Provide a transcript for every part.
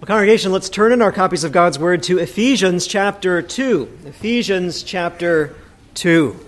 Congregation, let's turn in our copies of God's Word to Ephesians chapter 2. Ephesians chapter 2.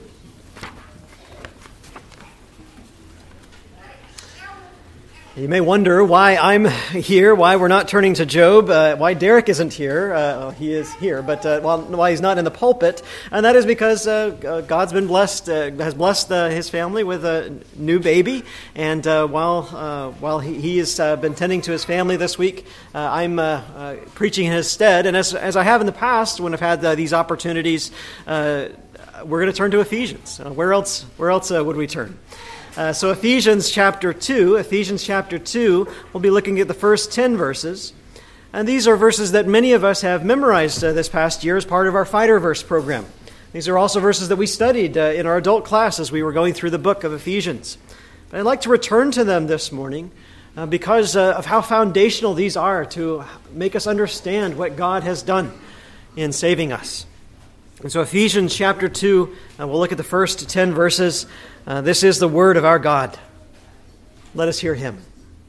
You may wonder why I'm here, why we're not turning to Job, why Derek isn't here. He is here, but why he's not in the pulpit. And that is because God's been blessed, has blessed his family with a new baby. And while he has been tending to his family this week, I'm preaching in his stead. And as I have in the past, when I've had these opportunities, we're going to turn to Ephesians. Where else would we turn? So Ephesians chapter 2, we'll be looking at the first 10 verses. And these are verses that many of us have memorized this past year as part of our Fighter Verse program. These are also verses that we studied in our adult class as we were going through the book of Ephesians. But I'd like to return to them this morning because of how foundational these are to make us understand what God has done in saving us. And so Ephesians chapter 2, we'll look at the first 10 verses. This is the word of our God. Let us hear him.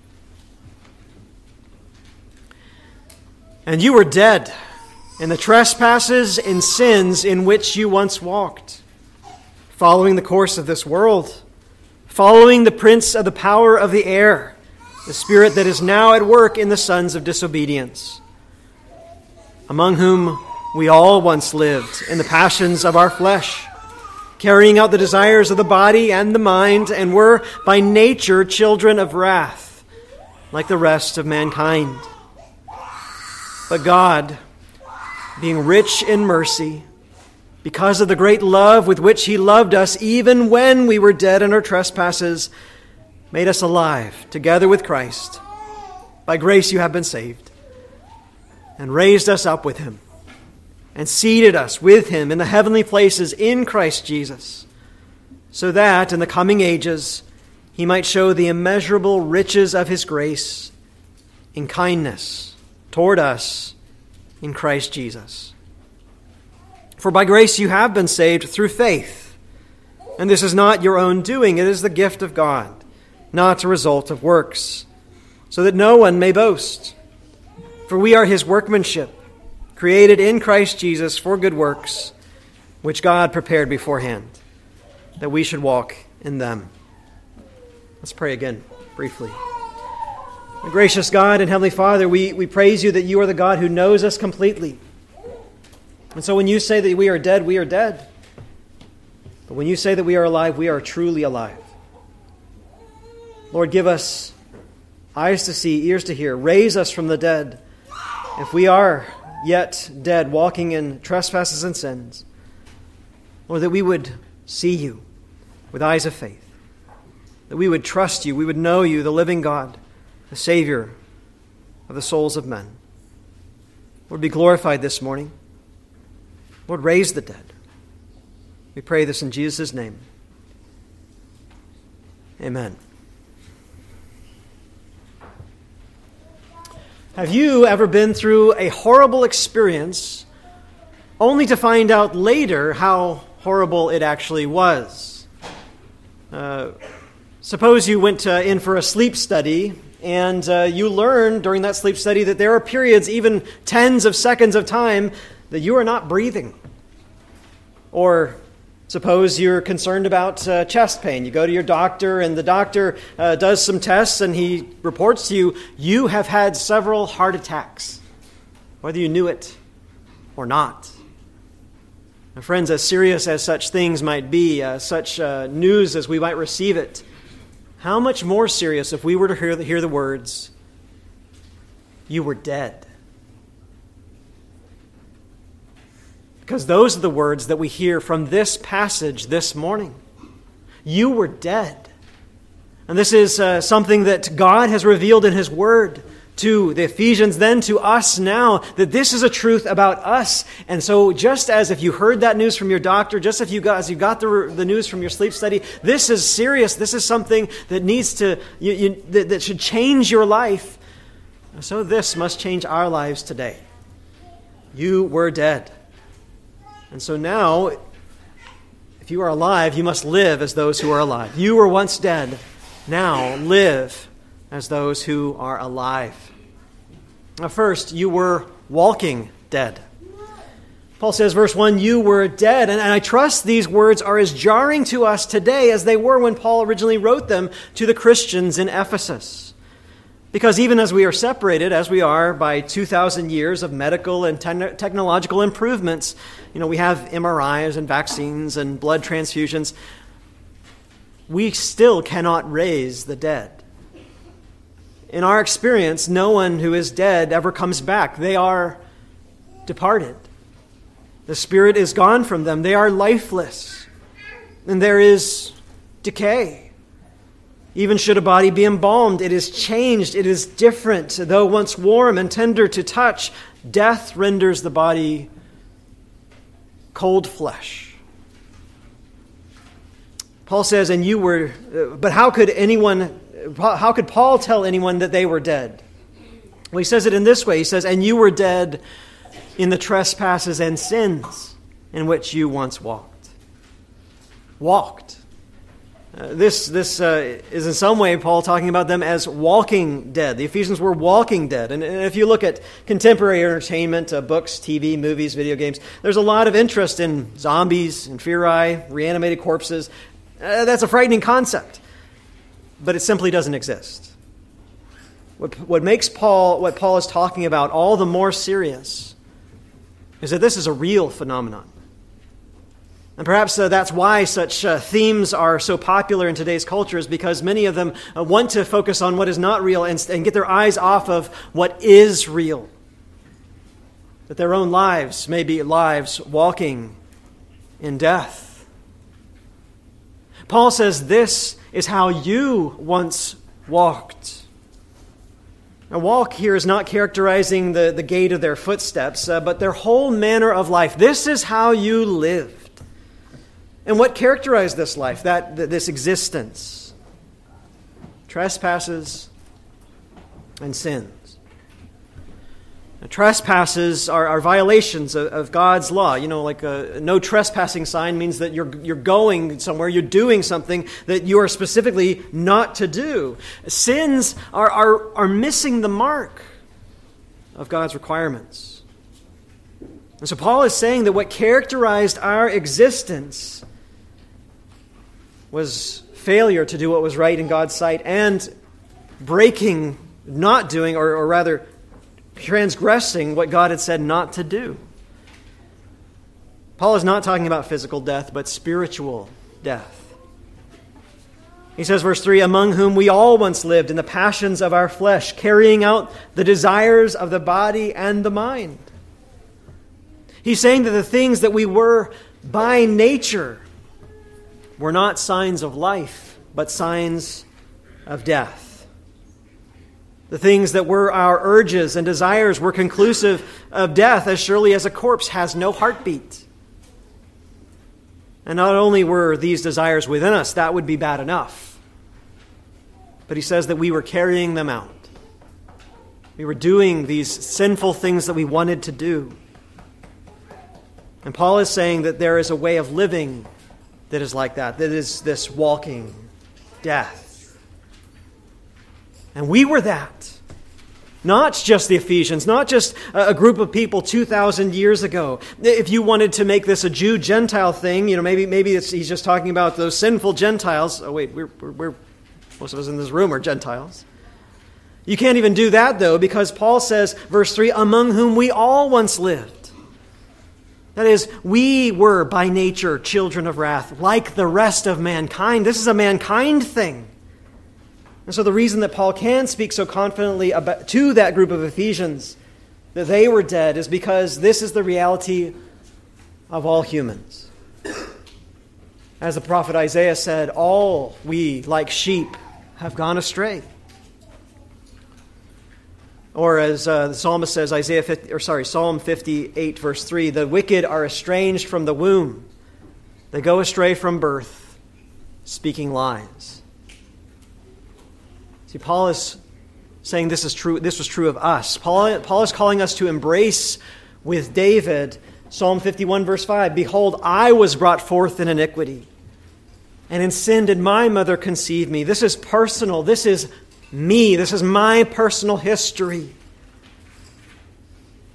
And you were dead in the trespasses and sins in which you once walked, following the course of this world, following the prince of the power of the air, the spirit that is now at work in the sons of disobedience, among whom we all once lived in the passions of our flesh, carrying out the desires of the body and the mind, and were by nature children of wrath, like the rest of mankind. But God, being rich in mercy, because of the great love with which he loved us, even when we were dead in our trespasses, made us alive together with Christ. By grace you have been saved, and raised us up with him, and seated us with him in the heavenly places in Christ Jesus, so that in the coming ages he might show the immeasurable riches of his grace in kindness toward us in Christ Jesus. For by grace you have been saved through faith, and this is not your own doing, it is the gift of God, not a result of works, so that no one may boast. For we are his workmanship, created in Christ Jesus for good works, which God prepared beforehand, that we should walk in them. Let's pray again, briefly. Gracious God and Heavenly Father, we praise you that you are the God who knows us completely. And so when you say that we are dead, we are dead. But when you say that we are alive, we are truly alive. Lord, give us eyes to see, ears to hear. Raise us from the dead. If we are yet dead, walking in trespasses and sins, Lord, that we would see you with eyes of faith, that we would trust you, we would know you, the living God, the Savior of the souls of men. Lord, be glorified this morning. Lord, raise the dead. We pray this in Jesus' name. Amen. Have you ever been through a horrible experience only to find out later how horrible it actually was? Suppose you went in for a sleep study and you learned during that sleep study that there are periods, even tens of seconds of time, that you are not breathing. Or suppose you're concerned about chest pain. You go to your doctor, and the doctor does some tests, and he reports to you, you have had several heart attacks, whether you knew it or not. Now, friends, as serious as such things might be, such news as we might receive it, how much more serious if we were to hear the words, you were dead. Because those are the words that we hear from this passage this morning. You were dead. And this is something that God has revealed in his word to the Ephesians, then to us now, that this is a truth about us. And so just as if you heard that news from your doctor, just as you got the news from your sleep study, this is serious. This is something that needs to, that should change your life. So this must change our lives today. You were dead. And so now, if you are alive, you must live as those who are alive. You were once dead. Now live as those who are alive. First, you were walking dead. Paul says, verse 1, you were dead. And I trust these words are as jarring to us today as they were when Paul originally wrote them to the Christians in Ephesus. Because even as we are separated, as we are by 2,000 years of medical and technological improvements, we have MRIs and vaccines and blood transfusions, we still cannot raise the dead. In our experience, no one who is dead ever comes back. They are departed. The spirit is gone from them. They are lifeless. And there is decay. Even should a body be embalmed, it is changed. It is different. Though once warm and tender to touch, death renders the body cold flesh. Paul says, and you were, but how could Paul tell anyone that they were dead? Well, he says it in this way. He says, and you were dead in the trespasses and sins in which you once walked. Walked. This is in some way Paul talking about them as walking dead. The Ephesians were walking dead. And if you look at contemporary entertainment, books, TV, movies, video games, there's a lot of interest in zombies, inferi, reanimated corpses. That's a frightening concept. But it simply doesn't exist. What makes what Paul is talking about all the more serious is that this is a real phenomenon. And perhaps that's why such themes are so popular in today's culture, is because many of them want to focus on what is not real and get their eyes off of what is real. That their own lives may be lives walking in death. Paul says this is how you once walked. Now, walk here is not characterizing the gait of their footsteps, but their whole manner of life. This is how you lived. And what characterized this life, this existence? Trespasses and sins. Now, trespasses are violations of God's law. Like a no trespassing sign means that you're going somewhere, you're doing something that you are specifically not to do. Sins are missing the mark of God's requirements. And so Paul is saying that what characterized our existence was failure to do what was right in God's sight and breaking, not doing, or rather transgressing what God had said not to do. Paul is not talking about physical death, but spiritual death. He says, verse 3, among whom we all once lived in the passions of our flesh, carrying out the desires of the body and the mind. He's saying that the things that we were by nature were not signs of life, but signs of death. The things that were our urges and desires were conclusive of death, as surely as a corpse has no heartbeat. And not only were these desires within us, that would be bad enough. But he says that we were carrying them out. We were doing these sinful things that we wanted to do. And Paul is saying that there is a way of living that is like that is this walking death. And we were that. Not just the Ephesians, not just a group of people 2,000 years ago. If you wanted to make this a Jew-Gentile thing, maybe he's just talking about those sinful Gentiles. Oh wait, we're most of us in this room are Gentiles. You can't even do that though, because Paul says, verse 3, among whom we all once lived. That is, we were by nature children of wrath, like the rest of mankind. This is a mankind thing. And so the reason that Paul can speak so confidently to that group of Ephesians, that they were dead, is because this is the reality of all humans. As the prophet Isaiah said, all we, like sheep, have gone astray. Or as the psalmist says, Psalm 58, verse 3, the wicked are estranged from the womb. They go astray from birth, speaking lies. See, Paul is saying this is true. This was true of us. Paul is calling us to embrace with David, Psalm 51, verse 5, behold, I was brought forth in iniquity, and in sin did my mother conceive me. This is personal. This is me. This is my personal history.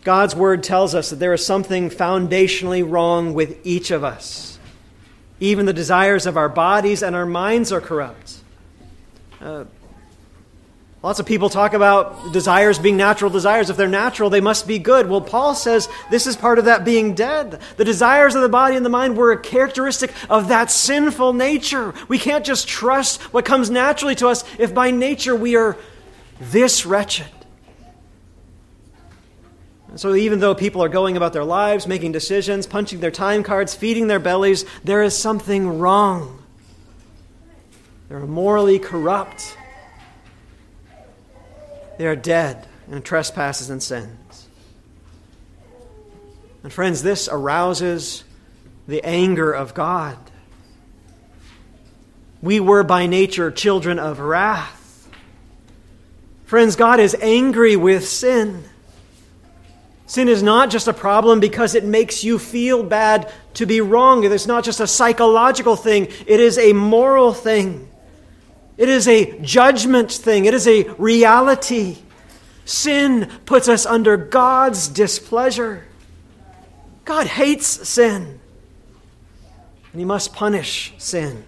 God's word tells us that there is something foundationally wrong with each of us. Even the desires of our bodies and our minds are corrupt. Lots of people talk about desires being natural desires. If they're natural, they must be good. Well, Paul says this is part of that being dead. The desires of the body and the mind were a characteristic of that sinful nature. We can't just trust what comes naturally to us if by nature we are this wretched. And so even though people are going about their lives, making decisions, punching their time cards, feeding their bellies, there is something wrong. They're morally corrupt. They are dead in trespasses and sins. And friends, this arouses the anger of God. We were by nature children of wrath. Friends, God is angry with sin. Sin is not just a problem because it makes you feel bad to be wrong. It's not just a psychological thing. It is a moral thing. It is a judgment thing. It is a reality. Sin puts us under God's displeasure. God hates sin, and He must punish sin.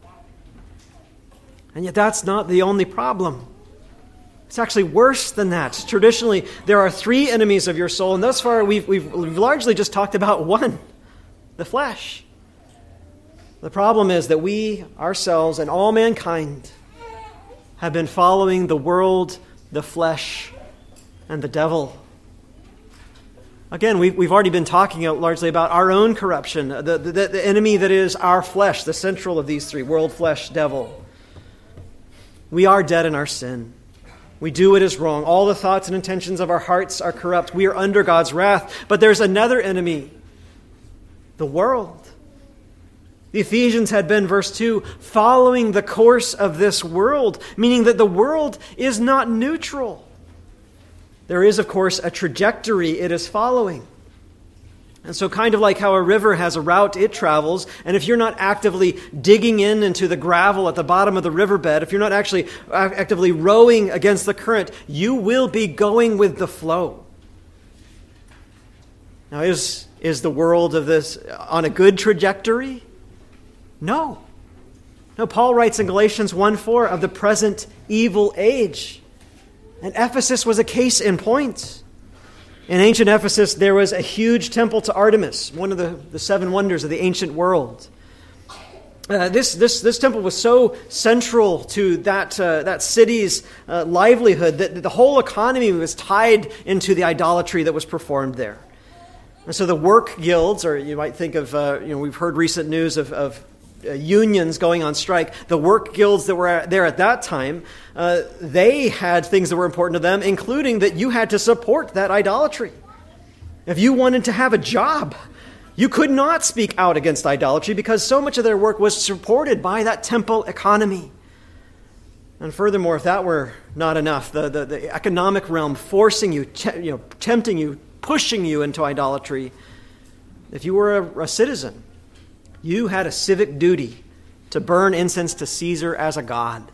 And yet that's not the only problem. It's actually worse than that. Traditionally, there are three enemies of your soul, and thus far we've largely just talked about one, the flesh. The problem is that we ourselves and all mankind have been following the world, the flesh, and the devil. Again, we've already been talking largely about our own corruption, the enemy that is our flesh, the central of these three, world, flesh, devil. We are dead in our sin. We do what is wrong. All the thoughts and intentions of our hearts are corrupt. We are under God's wrath. But there's another enemy, the world. The Ephesians had been, verse 2, following the course of this world, meaning that the world is not neutral. There is, of course, a trajectory it is following. And so kind of like how a river has a route it travels, and if you're not actively digging into the gravel at the bottom of the riverbed, if you're not actually actively rowing against the current, you will be going with the flow. Now, is the world of this on a good trajectory? No. No, Paul writes in Galatians 1:4 of the present evil age. And Ephesus was a case in point. In ancient Ephesus, there was a huge temple to Artemis, one of the seven wonders of the ancient world. This temple was so central to that city's livelihood that the whole economy was tied into the idolatry that was performed there. And so the work guilds, or you might think of, we've heard recent news of unions going on strike. The work guilds that were there at that time, they had things that were important to them, including that you had to support that idolatry. If you wanted to have a job, you could not speak out against idolatry because so much of their work was supported by that temple economy. And furthermore, if that were not enough, the economic realm forcing you, tempting you, pushing you into idolatry, if you were a citizen, you had a civic duty to burn incense to Caesar as a god.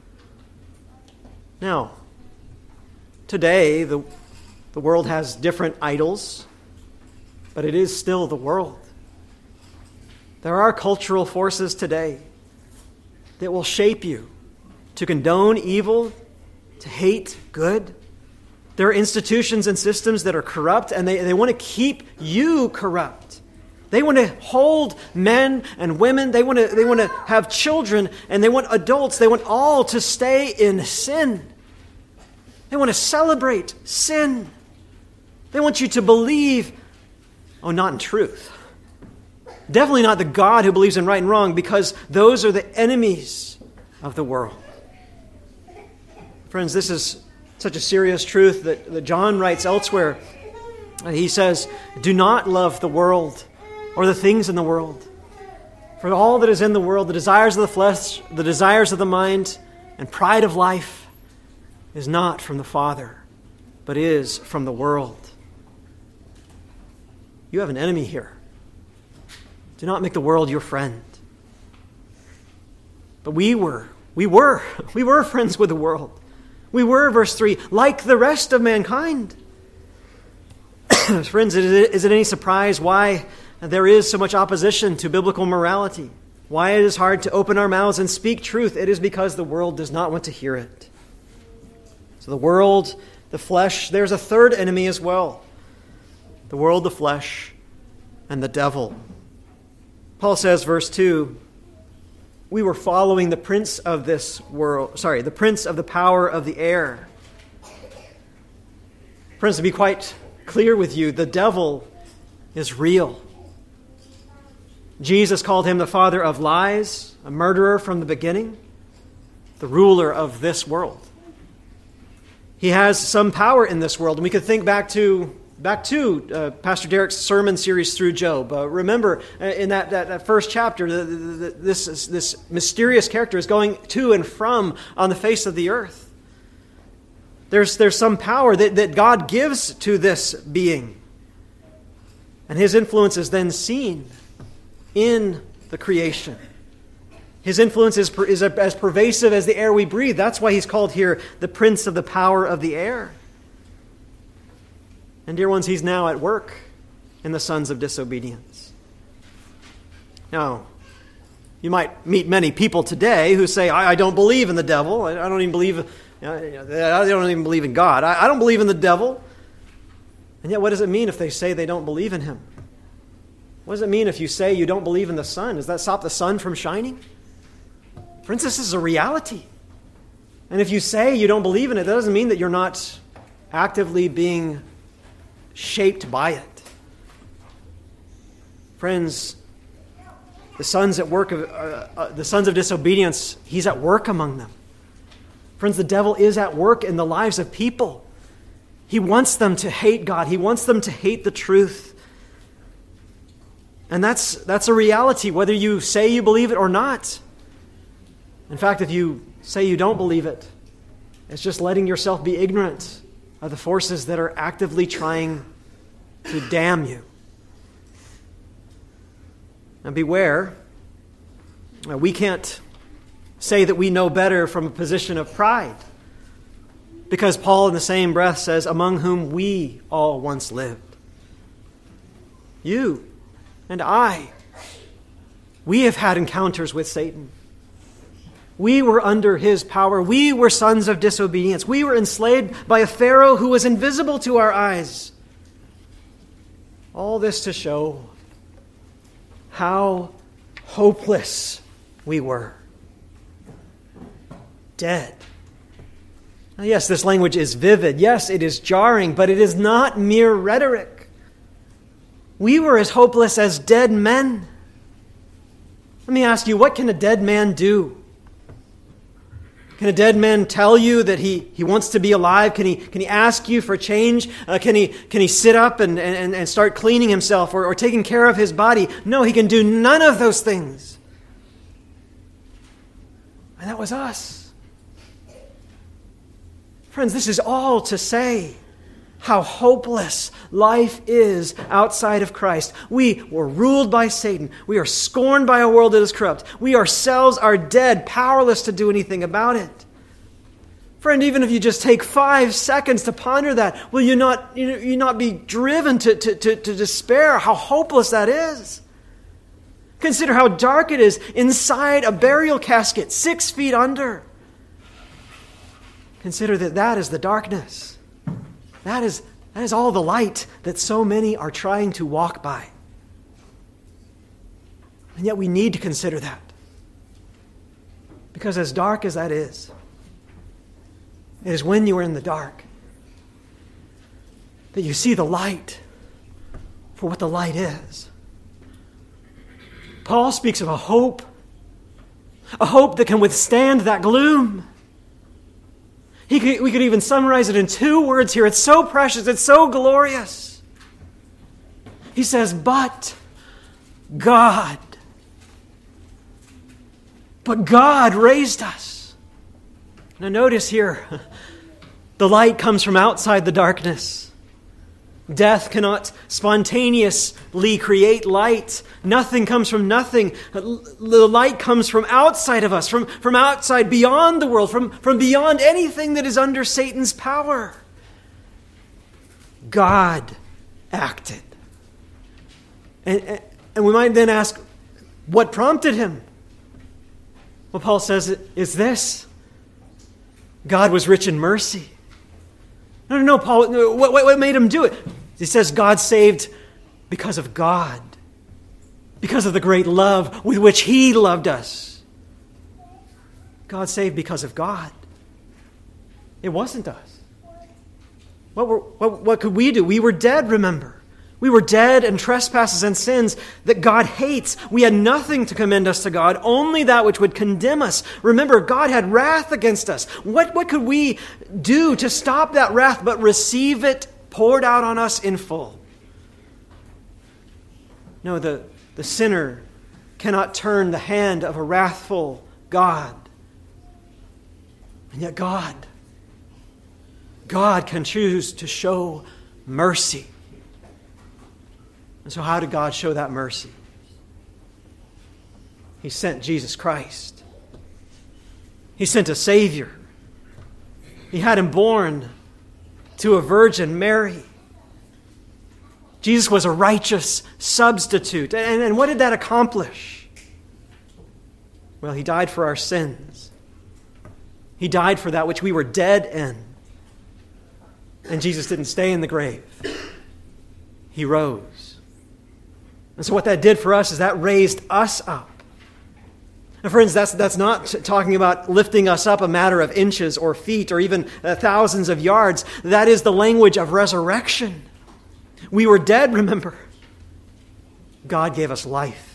Now, today, the world has different idols, but it is still the world. There are cultural forces today that will shape you to condone evil, to hate good. There are institutions and systems that are corrupt, and they want to keep you corrupt. They want to hold men and women. They want to have children, and they want adults. They want all to stay in sin. They want to celebrate sin. They want you to believe, not in truth. Definitely not the God who believes in right and wrong, because those are the enemies of the world. Friends, this is such a serious truth that John writes elsewhere. He says, "Do not love the world or the things in the world. For all that is in the world, the desires of the flesh, the desires of the mind, and pride of life is not from the Father, but is from the world." You have an enemy here. Do not make the world your friend. But we were friends with the world. We were, verse 3, like the rest of mankind. Friends, is it any surprise why there is so much opposition to biblical morality? Why it is hard to open our mouths and speak truth? It is because the world does not want to hear it. So the world, the flesh, there's a third enemy as well. The world, the flesh, and the devil. Paul says, verse 2, we were following the prince of this world, the prince of the power of the air. Friends, to be quite clear with you, the devil is real. Jesus called him the father of lies, a murderer from the beginning, the ruler of this world. He has some power in this world, and we could think back to Pastor Derek's sermon series through Job. Remember, in that first chapter, this mysterious character is going to and from on the face of the earth. There's some power that God gives to this being, and his influence is then seen in the creation. His influence is as pervasive as the air we breathe. That's why he's called here the prince of the power of the air. And dear ones, he's now at work in the sons of disobedience. Now, you might meet many people today who say, I don't believe in the devil. I don't even believe in God. I don't believe in the devil. And yet, what does it mean if they say they don't believe in him? What does it mean if you say you don't believe in the sun? Does that stop the sun from shining? Friends, this is a reality. And if you say you don't believe in it, that doesn't mean that you're not actively being shaped by it. Friends, the sons of disobedience, he's at work among them. Friends, the devil is at work in the lives of people. He wants them to hate God. He wants them to hate the truth. And that's a reality, whether you say you believe it or not. In fact, if you say you don't believe it, it's just letting yourself be ignorant of the forces that are actively trying to damn you. And beware, we can't say that we know better from a position of pride, because Paul in the same breath says, among whom we all once lived. You and I, we have had encounters with Satan. We were under his power. We were sons of disobedience. We were enslaved by a Pharaoh who was invisible to our eyes. All this to show how hopeless we were. Dead. Now, yes, this language is vivid. Yes, it is jarring, but it is not mere rhetoric. We were as hopeless as dead men. Let me ask you, what can a dead man do? Can a dead man tell you that he wants to be alive? Can he ask you for change? Can he sit up and start cleaning himself or taking care of his body? No, he can do none of those things. And that was us. Friends, this is all to say how hopeless life is outside of Christ. We were ruled by Satan. We are scorned by a world that is corrupt. We ourselves are dead, powerless to do anything about it. Friend, even if you just take 5 seconds to ponder that, will you not be driven to despair how hopeless that is? Consider how dark it is inside a burial casket, 6 feet under. Consider that is the darkness. That is all the light that so many are trying to walk by. And yet we need to consider that. Because as dark as that is, it is when you are in the dark that you see the light for what the light is. Paul speaks of a hope that can withstand that gloom. We could even summarize it in 2 words here. It's so precious. It's so glorious. He says, but God. But God raised us. Now notice here, the light comes from outside the darkness. Death cannot spontaneously create light. Nothing comes from nothing. The light comes from outside of us, from outside, beyond the world, from beyond anything that is under Satan's power. God acted. And we might then ask, what prompted him? Well, Paul says it is this. God was rich in mercy. No, Paul, what made him do it? He says God saved because of God. Because of the great love with which he loved us. God saved because of God. It wasn't us. What could we do? We were dead, remember. We were dead in trespasses and sins that God hates. We had nothing to commend us to God, only that which would condemn us. Remember, God had wrath against us. What could we do to stop that wrath but receive it poured out on us in full? No, the sinner cannot turn the hand of a wrathful God. And yet God can choose to show mercy. And so how did God show that mercy? He sent Jesus Christ. He sent a Savior. He had him born to a Virgin Mary. Jesus was a righteous substitute. And what did that accomplish? Well, he died for our sins. He died for that which we were dead in. And Jesus didn't stay in the grave. He rose. And so what that did for us is that raised us up. Now, friends, that's not talking about lifting us up a matter of inches or feet or even thousands of yards. That is the language of resurrection. We were dead, remember. God gave us life.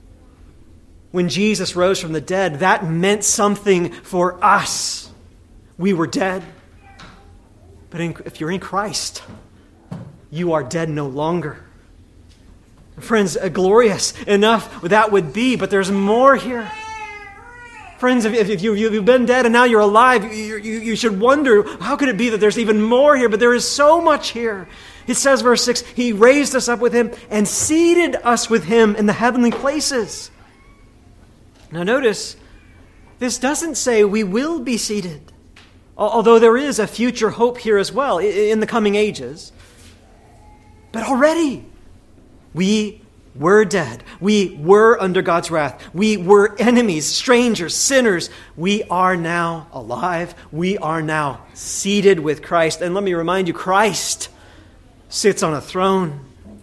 When Jesus rose from the dead, that meant something for us. We were dead. But if you're in Christ, you are dead no longer. Friends, glorious enough that would be, but there's more here. Friends, if you've been dead and now you're alive, you should wonder, how could it be that there's even more here? But there is so much here. It says, verse 6, He raised us up with Him and seated us with Him in the heavenly places. Now notice, this doesn't say we will be seated, although there is a future hope here as well in the coming ages. But already, we were dead. We were under God's wrath. We were enemies, strangers, sinners. We are now alive. We are now seated with Christ. And let me remind you, Christ sits on a throne.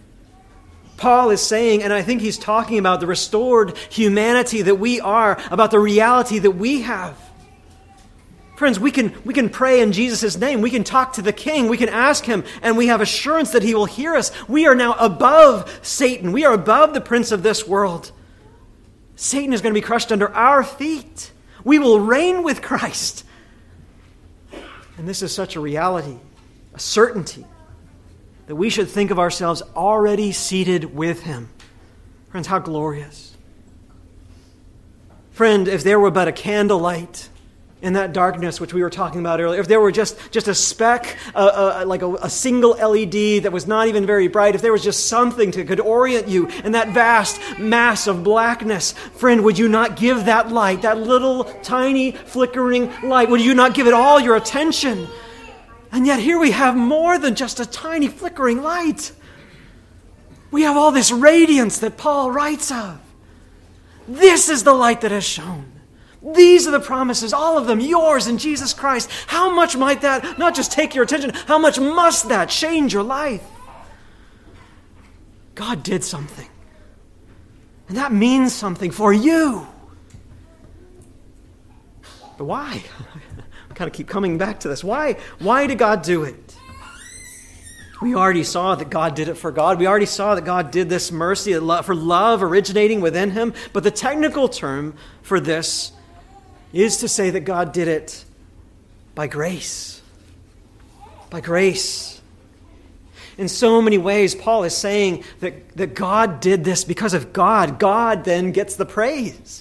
Paul is saying, and I think he's talking about the restored humanity that we are, about the reality that we have. Friends, we can pray in Jesus' name. We can talk to the King. We can ask Him, and we have assurance that He will hear us. We are now above Satan. We are above the prince of this world. Satan is going to be crushed under our feet. We will reign with Christ. And this is such a reality, a certainty, that we should think of ourselves already seated with Him. Friends, how glorious. Friend, if there were but a candlelight in that darkness which we were talking about earlier, if there were just a speck, like a single LED that was not even very bright, if there was just something that could orient you in that vast mass of blackness, friend, would you not give that light, that little tiny flickering light, would you not give it all your attention? And yet here we have more than just a tiny flickering light. We have all this radiance that Paul writes of. This is the light that has shone. These are the promises, all of them yours in Jesus Christ. How much might that not just take your attention, how much must that change your life? God did something. And that means something for you. But why? I kind of keep coming back to this. Why did God do it? We already saw that God did it for God. We already saw that God did this mercy for love originating within Him. But the technical term for this is to say that God did it by grace. By grace. In so many ways, Paul is saying that God did this because of God. God then gets the praise.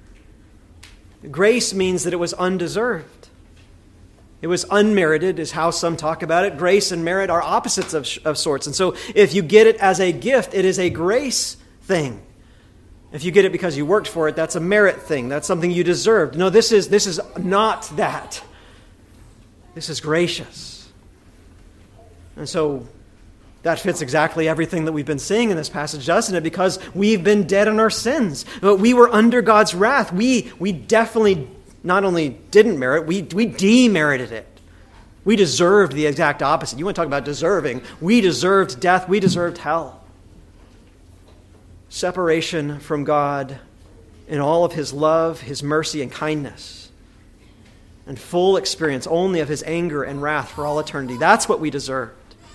Grace means that it was undeserved. It was unmerited, is how some talk about it. Grace and merit are opposites of sorts. And so if you get it as a gift, it is a grace thing. If you get it because you worked for it, that's a merit thing. That's something you deserved. No, this is not that. This is gracious. And so That fits exactly everything that we've been seeing in this passage, doesn't it? Because we've been dead in our sins. We were under God's wrath. We definitely not only didn't merit, we demerited it. We deserved the exact opposite. You want to talk about deserving. We deserved death. We deserved hell. Separation from God in all of his love, his mercy, and kindness. And full experience only of his anger and wrath for all eternity. That's what we deserved.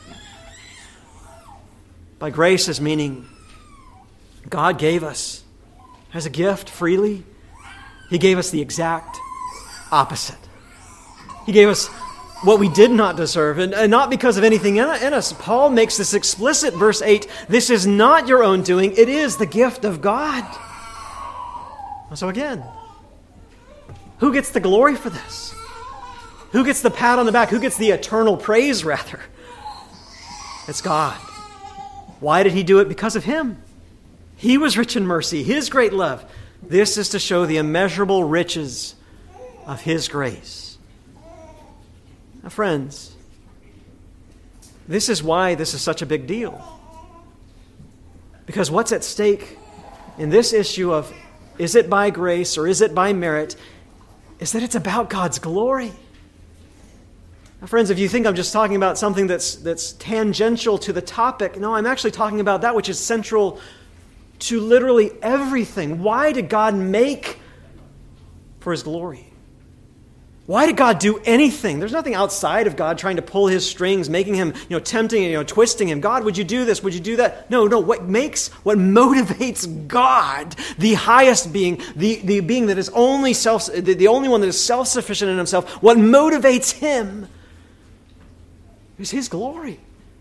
By grace is meaning God gave us as a gift freely. He gave us the exact opposite. He gave us what we did not deserve, and not because of anything in us. Paul makes this explicit, verse 8, this is not your own doing, it is the gift of God. So again, who gets the glory for this? Who gets the pat on the back? Who gets the eternal praise, rather? It's God. Why did he do it? Because of him. He was rich in mercy, his great love. This is to show the immeasurable riches of his grace. Now, friends, this is why this is such a big deal. Because what's at stake in this issue of is it by grace or is it by merit, is that it's about God's glory. Now, friends, if you think I'm just talking about something that's tangential to the topic, no, I'm actually talking about that which is central to literally everything. Why did God make for his glory? Why did God do anything? There's nothing outside of God trying to pull his strings, making him, tempting, twisting him. God, would you do this? Would you do that? No. What motivates God, the highest being, the being that is only the only one that is self-sufficient in himself, what motivates him is his glory.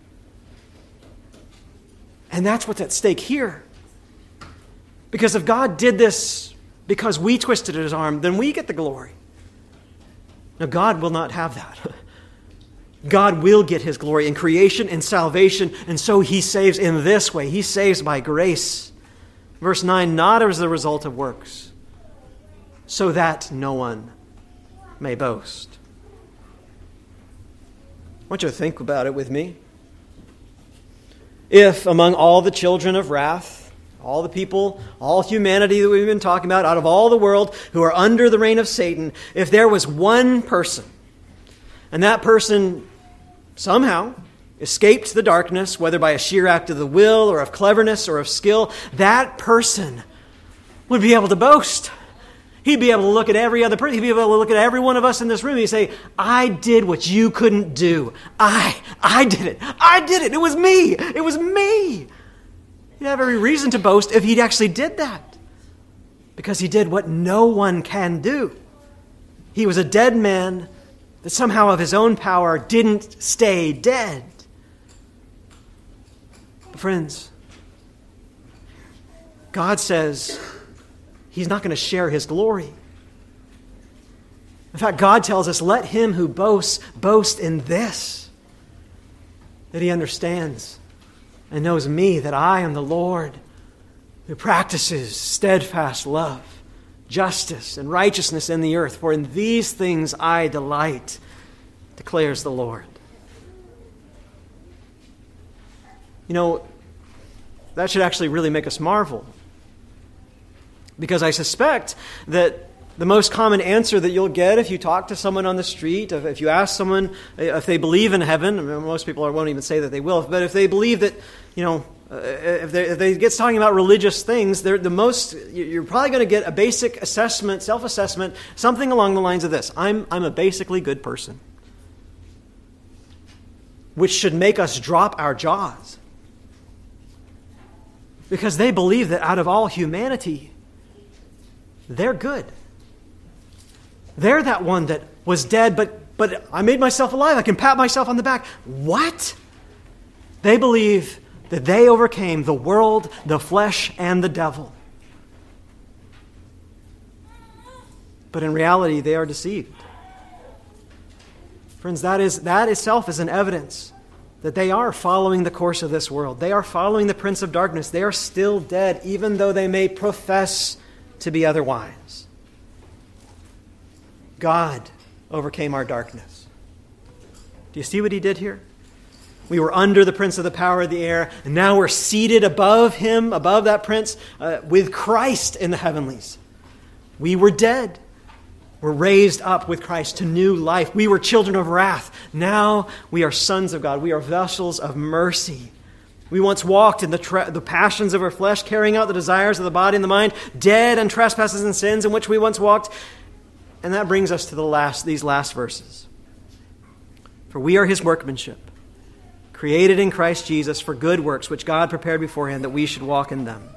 And that's what's at stake here. Because if God did this because we twisted his arm, then we get the glory. Now, God will not have that. God will get his glory in creation and salvation, and so he saves in this way. He saves by grace. Verse 9, not as the result of works, so that no one may boast. I want you to think about it with me. If among all the children of wrath, all the people, all humanity that we've been talking about, out of all the world who are under the reign of Satan, if there was one person, and that person somehow escaped the darkness, whether by a sheer act of the will or of cleverness or of skill, that person would be able to boast. He'd be able to look at every other person. He'd be able to look at every one of us in this room. He'd say, I did what you couldn't do. I did it. I did it. It was me. It was me. He'd have every reason to boast if he actually did that. Because he did what no one can do. He was a dead man that somehow of his own power didn't stay dead. But friends, God says he's not going to share his glory. In fact, God tells us, let him who boasts, boast in this, that he understands and knows me, that I am the Lord who practices steadfast love, justice, and righteousness in the earth. For in these things I delight, declares the Lord. That should actually really make us marvel. Because I suspect that the most common answer that you'll get if you talk to someone on the street, if you ask someone if they believe in heaven, most people won't even say that they will, but if they believe that, if they get talking about religious things, you're probably going to get a basic assessment, self-assessment, something along the lines of this: I'm a basically good person, which should make us drop our jaws, because they believe that out of all humanity, they're good. They're that one that was dead, but I made myself alive. I can pat myself on the back. What? They believe that they overcame the world, the flesh, and the devil. But in reality, they are deceived. Friends, that itself is an evidence that they are following the course of this world. They are following the prince of darkness. They are still dead, even though they may profess to be otherwise. God overcame our darkness. Do you see what he did here? We were under the prince of the power of the air, and now we're seated above him, above that prince, with Christ in the heavenlies. We were dead. We're raised up with Christ to new life. We were children of wrath. Now we are sons of God. We are vessels of mercy. We once walked in the passions of our flesh, carrying out the desires of the body and the mind, dead in trespasses and sins in which we once walked. And that brings us to these last verses. For we are his workmanship, created in Christ Jesus for good works, which God prepared beforehand that we should walk in them.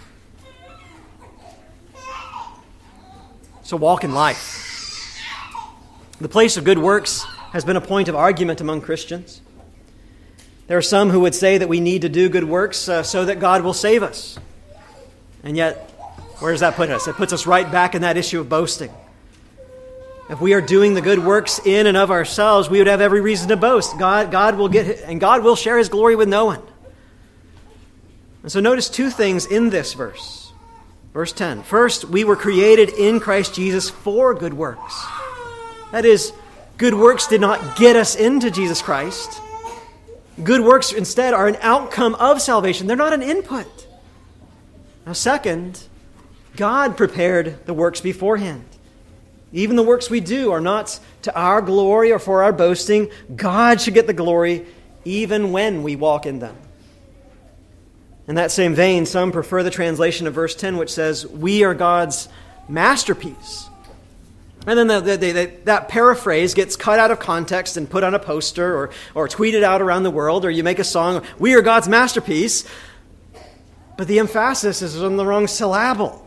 So walk in life. The place of good works has been a point of argument among Christians. There are some who would say that we need to do good works so that God will save us. And yet, where does that put us? It puts us right back in that issue of boasting. If we are doing the good works in and of ourselves, we would have every reason to boast. God will share his glory with no one. And so notice two things in this verse. Verse 10. First, we were created in Christ Jesus for good works. That is, good works did not get us into Jesus Christ. Good works instead are an outcome of salvation. They're not an input. Now, second, God prepared the works beforehand. Even the works we do are not to our glory or for our boasting. God should get the glory even when we walk in them. In that same vein, some prefer the translation of verse 10, which says, we are God's masterpiece. And then that paraphrase gets cut out of context and put on a poster or tweeted out around the world, or you make a song, we are God's masterpiece. But the emphasis is on the wrong syllable.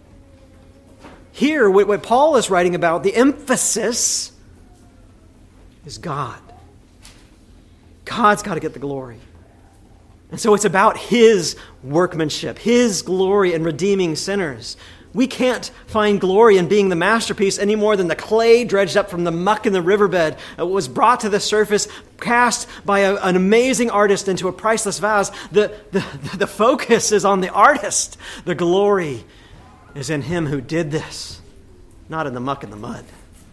Here, what Paul is writing about, the emphasis is God. God's got to get the glory. And so it's about his workmanship, his glory in redeeming sinners. We can't find glory in being the masterpiece any more than the clay dredged up from the muck in the riverbed was brought to the surface, cast by an amazing artist into a priceless vase. The focus is on the artist. The glory is in him who did this, not in the muck and the mud.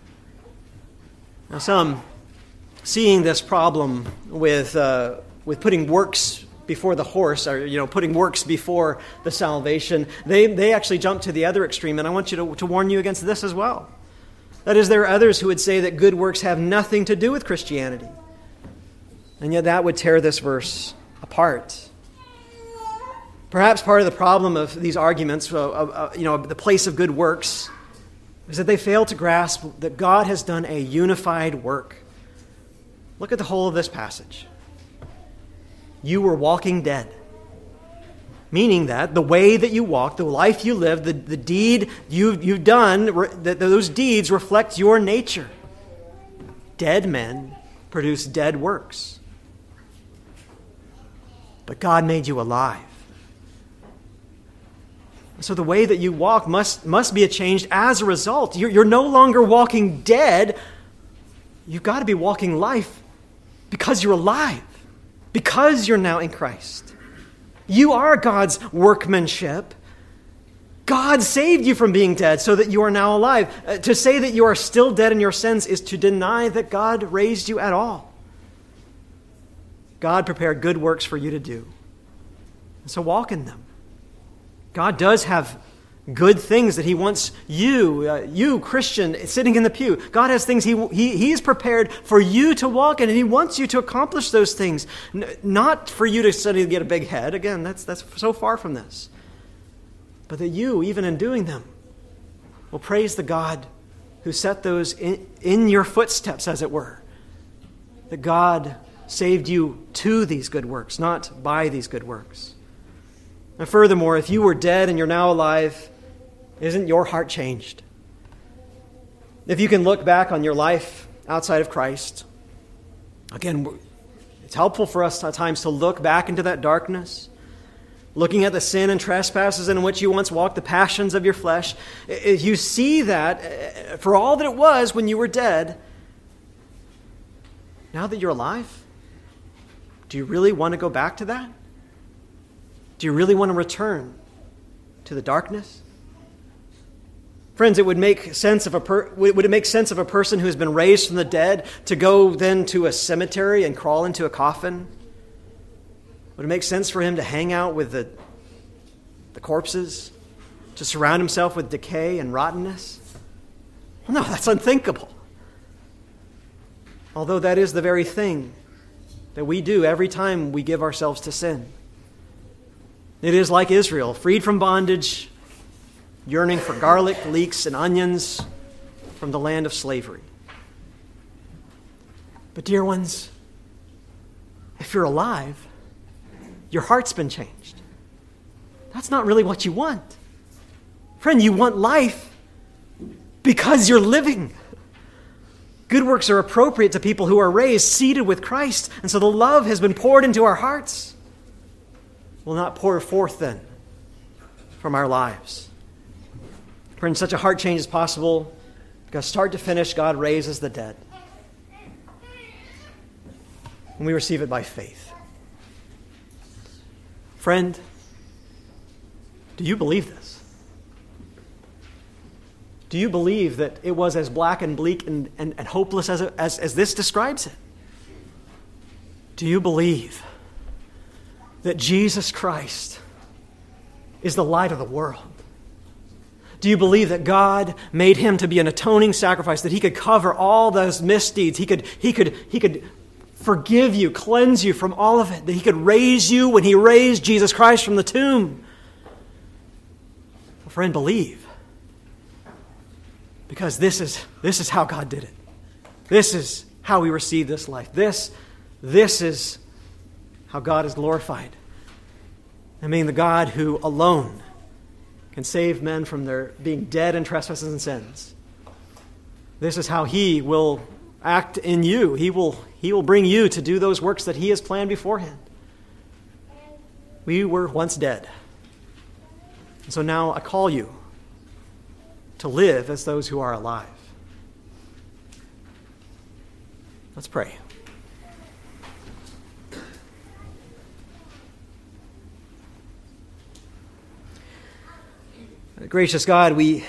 Now, some, seeing this problem with putting works before the horse, or putting works before the salvation, they actually jump to the other extreme, and I want you to warn you against this as well. That is, there are others who would say that good works have nothing to do with Christianity, and yet that would tear this verse apart. Perhaps part of the problem of these arguments, the place of good works, is that they fail to grasp that God has done a unified work. Look at the whole of this passage. You were walking dead. Meaning that the way that you walk, the life you live, the deed you've done, those deeds reflect your nature. Dead men produce dead works. But God made you alive. So the way that you walk must be changed as a result. You're no longer walking dead. You've got to be walking life because you're alive. Because you're now in Christ. You are God's workmanship. God saved you from being dead so that you are now alive. To say that you are still dead in your sins is to deny that God raised you at all. God prepared good works for you to do. And so walk in them. God does have good things that he wants you Christian, sitting in the pew. God has things he's prepared for you to walk in, and he wants you to accomplish those things. Not for you to suddenly get a big head. Again, that's so far from this. But that you, even in doing them, will praise the God who set those in your footsteps, as it were. That God saved you to these good works, not by these good works. And furthermore, if you were dead and you're now alive, isn't your heart changed? If you can look back on your life outside of Christ, again, it's helpful for us at times to look back into that darkness, looking at the sin and trespasses in which you once walked, the passions of your flesh. If you see that for all that it was when you were dead, now that you're alive, do you really want to go back to that? Do you really want to return to the darkness? Friends, would it make sense of a person who has been raised from the dead to go then to a cemetery and crawl into a coffin? Would it make sense for him to hang out with the corpses, to surround himself with decay and rottenness? Well, no, that's unthinkable. Although that is the very thing that we do every time we give ourselves to sin. It is like Israel, freed from bondage, yearning for garlic, leeks, and onions from the land of slavery. But dear ones, if you're alive, your heart's been changed. That's not really what you want. Friend, you want life because you're living. Good works are appropriate to people who are raised, seated with Christ, and so the love has been poured into our hearts. Will not pour forth then from our lives. Friend, such a heart change is possible because start to finish, God raises the dead. And we receive it by faith. Friend, do you believe this? Do you believe that it was as black and bleak and hopeless as this describes it? Do you believe that Jesus Christ is the light of the world? Do you believe that God made him to be an atoning sacrifice, that he could cover all those misdeeds? He could forgive you, cleanse you from all of it, that he could raise you when he raised Jesus Christ from the tomb? Well, friend, believe. Because this is how God did it. This is how we receive this life. This is how God is glorified. I mean, the God who alone can save men from their being dead in trespasses and sins. This is how he will act in you. He will bring you to do those works that he has planned beforehand. We were once dead. And so now I call you to live as those who are alive. Let's pray. Gracious God, we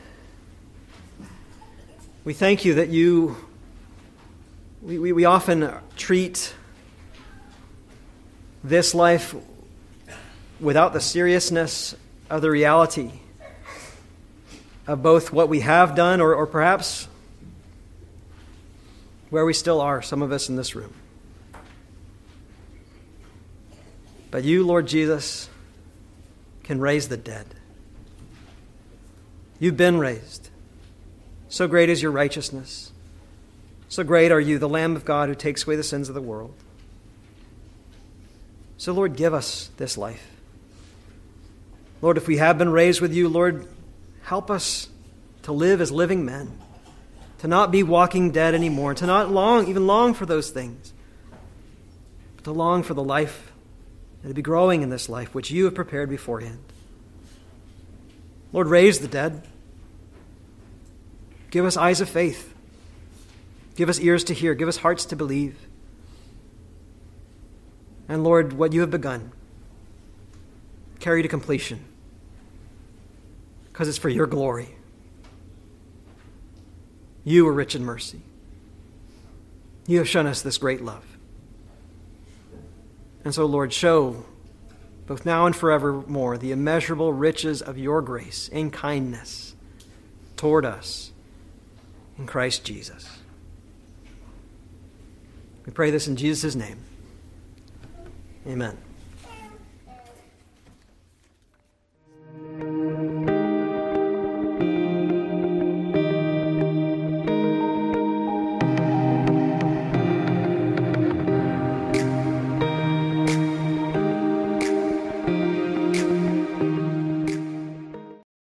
thank you that we often treat this life without the seriousness of the reality of both what we have done or perhaps where we still are, some of us in this room. But you, Lord Jesus, can raise the dead. You've been raised. So great is your righteousness. So great are you, the Lamb of God who takes away the sins of the world. So, Lord, give us this life. Lord, if we have been raised with you, Lord, help us to live as living men, to not be walking dead anymore, to not even long for those things, but to long for the life and to be growing in this life which you have prepared beforehand. Lord, raise the dead. Give us eyes of faith. Give us ears to hear. Give us hearts to believe. And Lord, what you have begun, carry to completion, because it's for your glory. You are rich in mercy. You have shown us this great love. And so, Lord, show both now and forevermore the immeasurable riches of your grace and kindness toward us in Christ Jesus. We pray this in Jesus' name. Amen.